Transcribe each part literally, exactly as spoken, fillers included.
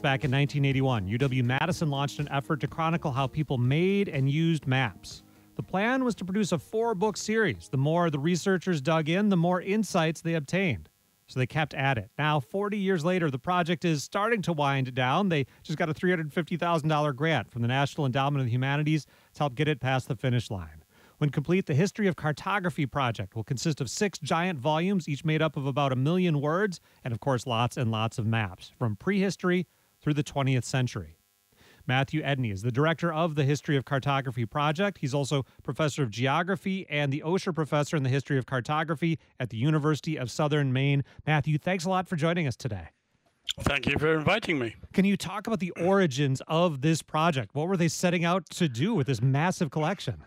back in nineteen eighty-one, U W-Madison launched an effort to chronicle how people made and used maps. The plan was to produce a four-book series. The more the researchers dug in, the more insights they obtained. So they kept at it. Now, forty years later, the project is starting to wind down. They just got a three hundred fifty thousand dollars grant from the National Endowment of the Humanities to help get it past the finish line. When complete, the History of Cartography project will consist of six giant volumes, each made up of about a million words, and of course, lots and lots of maps, from prehistory through the twentieth century. Matthew Edney is the director of the History of Cartography project. He's also professor of geography and the Osher Professor in the History of Cartography at the University of Southern Maine. Matthew, thanks a lot for joining us today. Thank you for inviting me. Can you talk about the origins of this project? What were they setting out to do with this massive collection?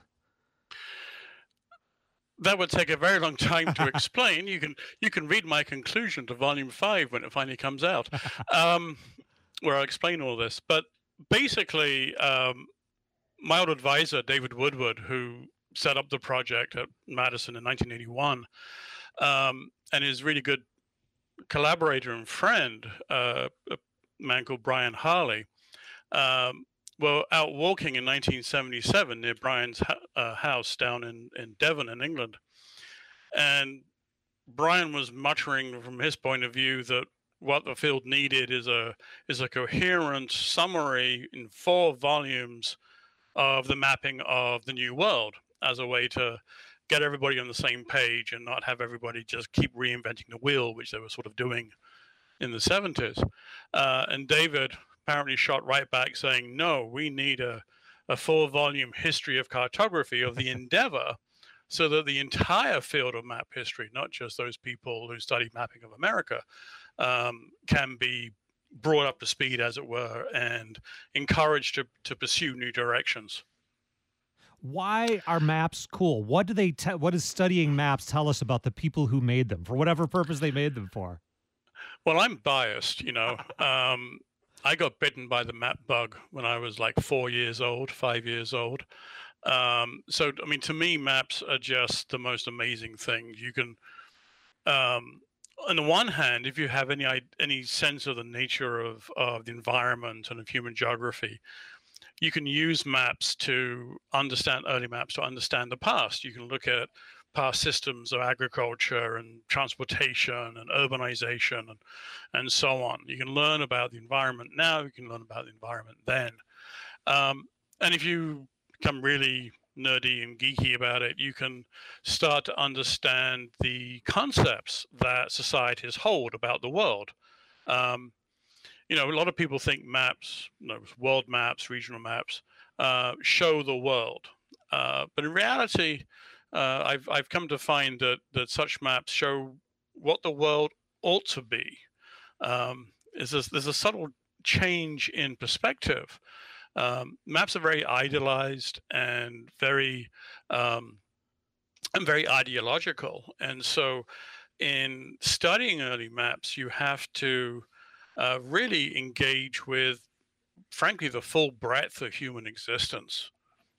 That would take a very long time to explain. You can you can read my conclusion to volume five when it finally comes out, um, where I'll explain all this. But basically, um, my old advisor, David Woodward, who set up the project at Madison in nineteen eighty-one, um, and his really good collaborator and friend, uh, a man called Brian Harley, um, were out walking in nineteen seventy-seven near Brian's uh, house down in, in Devon in England. And Brian was muttering from his point of view that what the field needed is a is a coherent summary in four volumes of the mapping of the New World as a way to get everybody on the same page and not have everybody just keep reinventing the wheel, which they were sort of doing in the seventies. Uh, and David apparently shot right back saying, no, we need a, a four-volume history of cartography of the endeavor so that the entire field of map history, not just those people who study mapping of America, um, can be brought up to speed, as it were, and encouraged to, to pursue new directions. Why are maps cool? What do they? Te- what does studying maps tell us about the people who made them, for whatever purpose they made them for? Well, I'm biased, you know. Um, I got bitten by the map bug when I was like four years old, five years old. Um, so, I mean, to me, maps are just the most amazing thing. You can, um, on the one hand, if you have any any sense of the nature of, of the environment and of human geography, you can use maps to understand, early maps to understand the past. You can look at past systems of agriculture and transportation and urbanization and, and so on. You can learn about the environment now, you can learn about the environment then. Um, and if you become really nerdy and geeky about it, you can start to understand the concepts that societies hold about the world. Um, you know, a lot of people think maps, you know, world maps, regional maps, uh, show the world. Uh, but in reality, Uh, I've I've come to find that that such maps show what the world ought to be. Um, is this, there's a subtle change in perspective. Um, maps are very idealized and very um, and very ideological, and so in studying early maps, you have to uh, really engage with, frankly, the full breadth of human existence.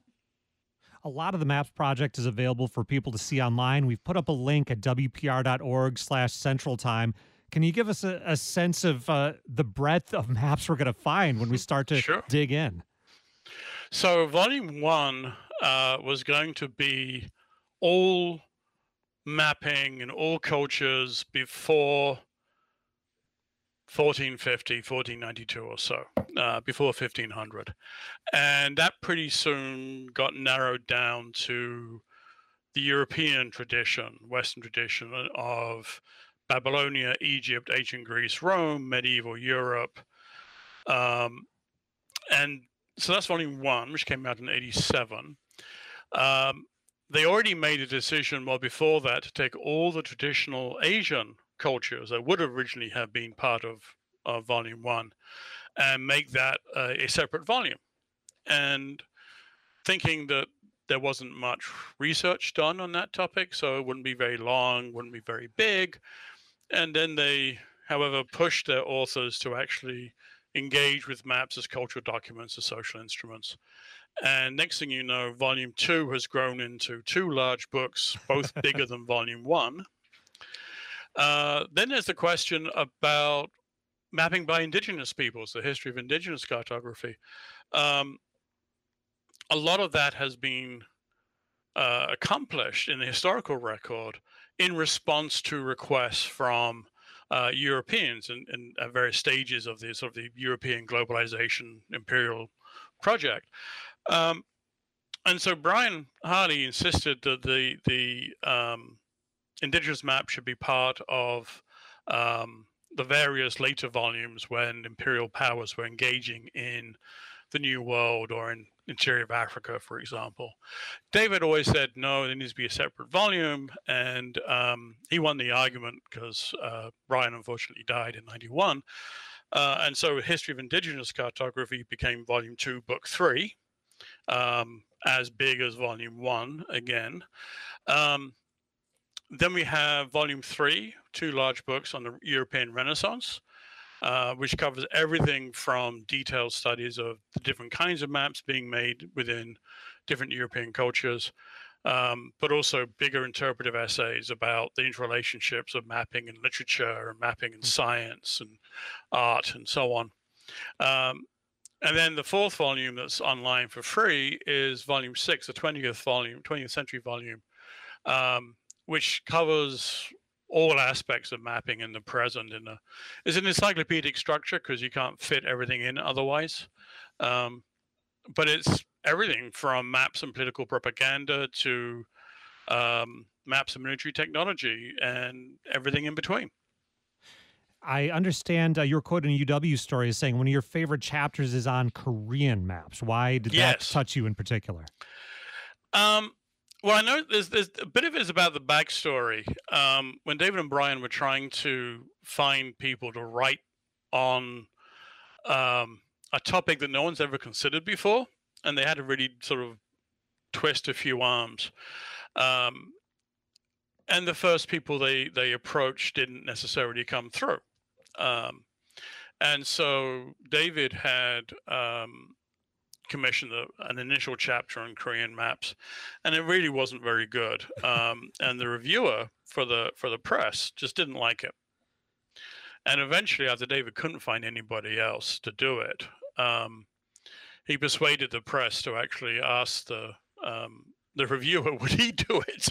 A lot of the Maps project is available for people to see online. We've put up a link at W P R dot org slash Central Time. Can you give us a, a sense of uh, the breadth of maps we're going to find when we start to Sure. dig in? So volume one uh, was going to be all mapping in all cultures before fourteen fifty, fourteen ninety-two or so, uh, before fifteen hundred. And that pretty soon got narrowed down to the European tradition, Western tradition of Babylonia, Egypt, ancient Greece, Rome, medieval Europe. Um, and so that's volume one, which came out in eighty-seven. Um, they already made a decision well before that to take all the traditional Asian cultures that would originally have been part of, of volume one and make that uh, a separate volume. And thinking that there wasn't much research done on that topic, so it wouldn't be very long, wouldn't be very big. And then they, however, pushed their authors to actually engage with maps as cultural documents, as social instruments. And next thing you know, volume two has grown into two large books, both bigger than volume one. Uh, then there's the question about mapping by indigenous peoples, the history of indigenous cartography. Um, a lot of that has been uh, accomplished in the historical record in response to requests from uh, Europeans and, and at various stages of the sort of the European globalization imperial project. Um, and so Brian Hardy insisted that the the um, indigenous map should be part of um, the various later volumes when imperial powers were engaging in the New World or in interior of Africa, for example. David always said, no, there needs to be a separate volume. And um, he won the argument because uh, Brian unfortunately died in ninety-one. Uh, and so History of Indigenous Cartography became volume two, book three, um, as big as volume one again. Um, then we have volume three, two large books on the European Renaissance, uh, which covers everything from detailed studies of the different kinds of maps being made within different European cultures, um, but also bigger interpretive essays about the interrelationships of mapping and literature and mapping and science and art and so on. Um, and then the fourth volume that's online for free is volume six, the twentieth volume, twentieth century volume, um, which covers all aspects of mapping in the present. In a, it's an encyclopedic structure because you can't fit everything in otherwise. Um, but it's everything from maps and political propaganda to um, maps and military technology and everything in between. I understand uh, you were quoting a U W story as saying one of your favorite chapters is on Korean maps. Why did yes. that touch you in particular? Um, Well, I know there's, there's a bit of it is about the backstory. Um, when David and Brian were trying to find people to write on um, a topic that no one's ever considered before, and they had to really sort of twist a few arms. Um, and the first people they, they approached didn't necessarily come through. Um, and so David had... Um, commissioned a, an initial chapter on Korean maps, and it really wasn't very good. Um, and the reviewer for the for the press just didn't like it. And eventually, after David couldn't find anybody else to do it, um, he persuaded the press to actually ask the um, the reviewer would he do it.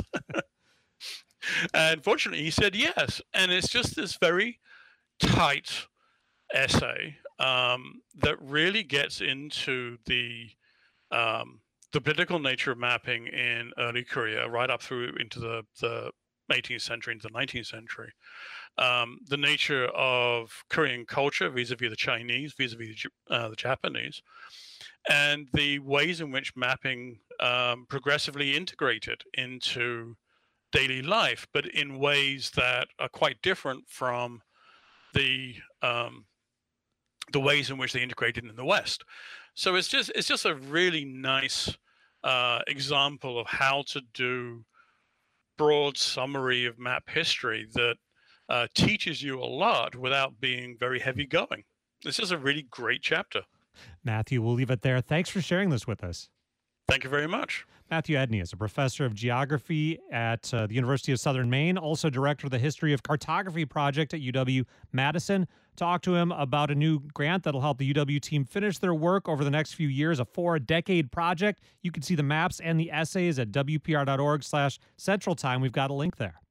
And fortunately, he said yes. And it's just this very tight essay um, that really gets into the um, the political nature of mapping in early Korea, right up through into the, the eighteenth century, into the nineteenth century. Um, the nature of Korean culture vis-a-vis the Chinese, vis-a-vis uh, the Japanese, and the ways in which mapping um, progressively integrated into daily life, but in ways that are quite different from the um, the ways in which they integrated in the West. So it's just it's just a really nice uh, example of how to do broad summary of map history that uh, teaches you a lot without being very heavy going. This is a really great chapter. Matthew, we'll leave it there. Thanks for sharing this with us. Thank you very much. Matthew Edney is a professor of geography at uh, the University of Southern Maine, also director of the History of Cartography project at U W-Madison. Talk to him about a new grant that'll help the U W team finish their work over the next few years, a four-decade project. You can see the maps and the essays at W P R dot org slash Central Time. We've got a link there.